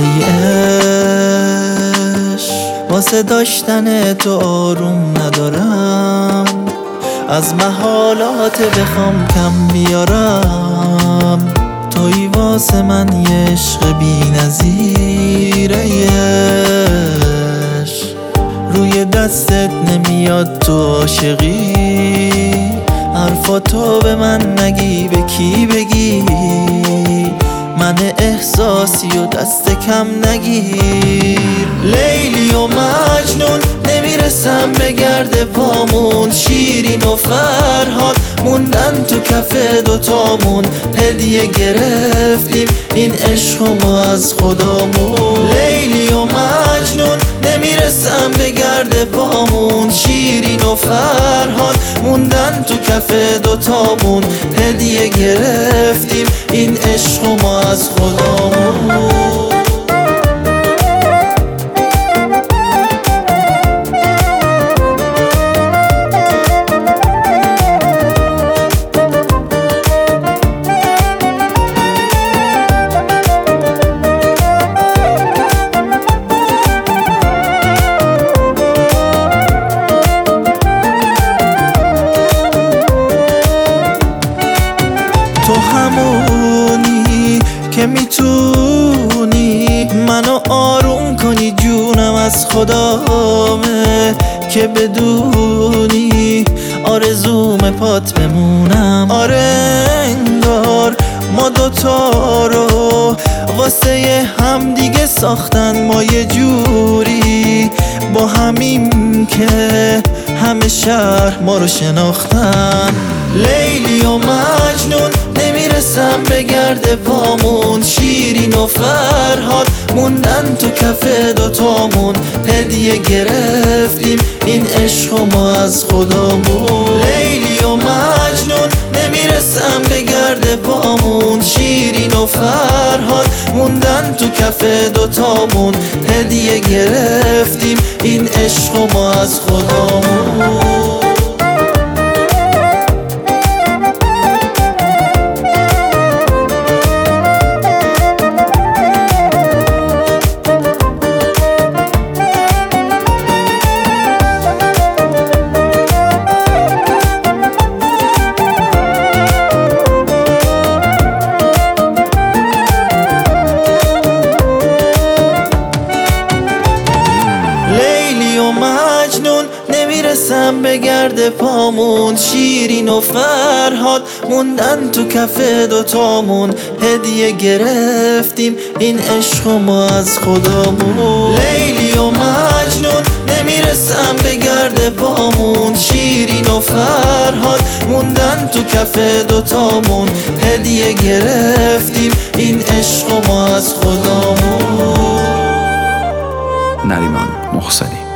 ای عشق، واسه داشتن تو آروم ندارم، از محالات بخوام کم بیارم. توی واسه من یه عشق بی نظیر ای عشق، روی دستت نمیاد تو عاشقی، حرفاتو به من نگی به کی بگی، من احساسی و دست کم نگیر. لیلی و مجنون نمیرسم به گرد پامون، شیرین و فرهاد موندن تو کف دوتامون، هدیه گرفتیم این عشقمو از خدامون. لیلی و مجنون نمیرسم به گرد پامون، شیرین و فرهاد موندن تو کف دوتامون، هدیه گرفتیم این عشقمو از خدامون. تو همونی که میتونی منو آروم کنی، جونم از خدامه که بدونی آرزوم پات بمونم. آره انگار ما دوتا رو واسه هم دیگه ساختن، ما یه جوری با همیم که همه شهر ما رو شناختن. لیلی و مجنون نمیرسم به گرد پامون، شیرین و فرهاد موندن تو کف دوتامون، هدیه گرفتیم این عشقمو از خدامون. لیلی و مجنون نمیرسم به گرد پامون، شیرین و فرهاد موندن تو کف دوتامون، هدیه گرفتیم این عشقمو از خدامون. مجنون نمیرسم به گرد پامون، شیرین و فرهاد موندن تو کف دوتامون، هدیه گرفتیم این عشقمو از خدامون. لیلی و مجنون نمیرسم به گرد پامون، شیرین و فرهاد موندن تو کف دوتامون، هدیه گرفتیم این عشقمو از خدامون. نریمان محسنی.